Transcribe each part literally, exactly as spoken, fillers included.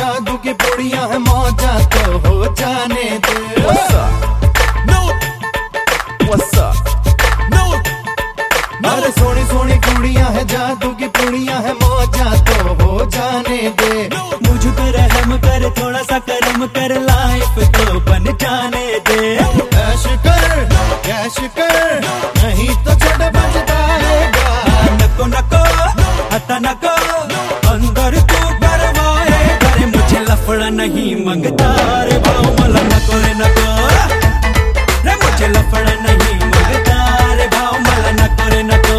जादू की पुड़िया है मौजा तो हो जाने दे। What's up? No. What's up? No. No. अरे सोनी सोनी कुड़िया है जादू की पुड़िया है मौजा तो हो जाने दे। No. मुझ पे रहम कर थोड़ा सा करम कर लाइफ को बन जाने दे। ऐश कर कैश कर नहीं तो छोटा बच जाएगा। नको नको हता नको अंदर तू करवाए करे मुझे लफड़ा नहीं मंगता रे भाव मला नको रे नको रे मुझे लफड़ा नहीं मंगता रे भाव मला नको रे नको।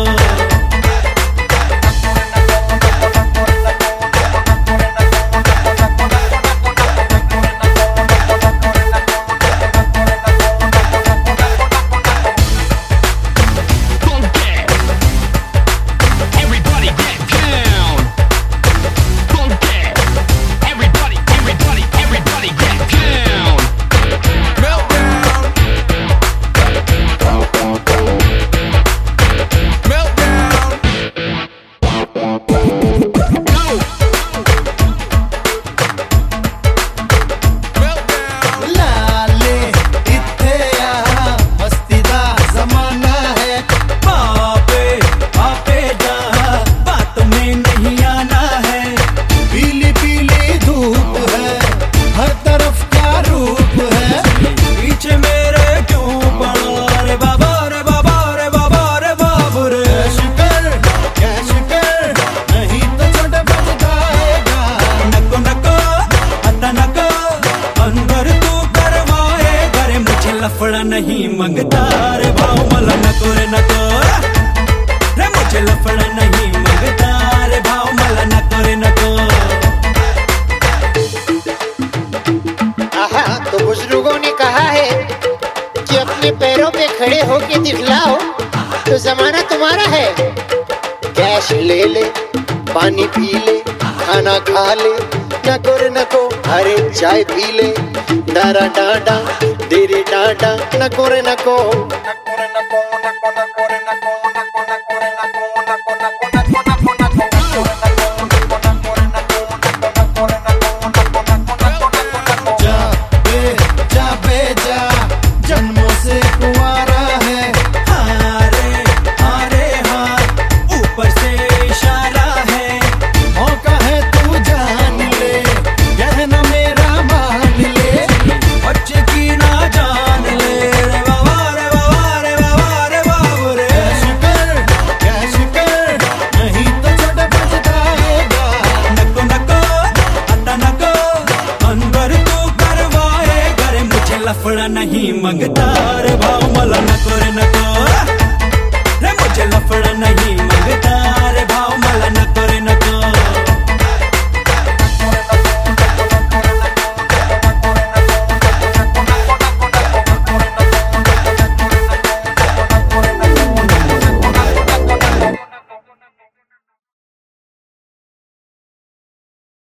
लफड़ा नहीं मंगता रे भाव मला नको रे नको रे मुझे लफड़ा नहीं मंगता रे भाव मला नको रे नको। आहा, तो बुजुर्गों ने कहा है कि अपने पैरों पे खड़े होके दिखलाओ तो जमाना तुम्हारा है। कैश ले ले पानी पी ले खाना खा ले नको रे नको अरे चाय पी ले दारा डाडा देरे डाडा नको रे नको नको रे नको नको नको।